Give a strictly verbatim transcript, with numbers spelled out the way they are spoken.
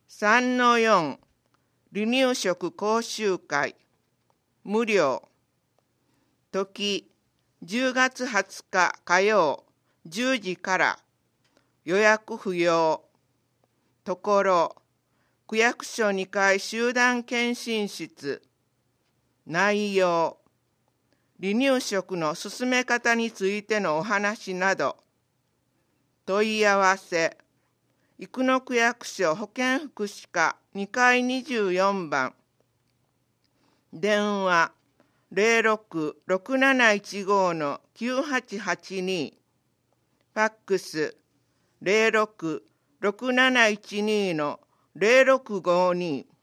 さんのよん 離乳食講習会無料時じゅうがつはつか火曜じゅうじから予約不要ところ区役所にかい集団検診室内容離乳食の進め方についてのお話など問い合わせ生野区役所保健福祉課にかいにじゅうよんばん電話 ゼロろく ろくなないちご きゅうはちはちに ファックス ゼロろく ろくなないちに ゼロろくごに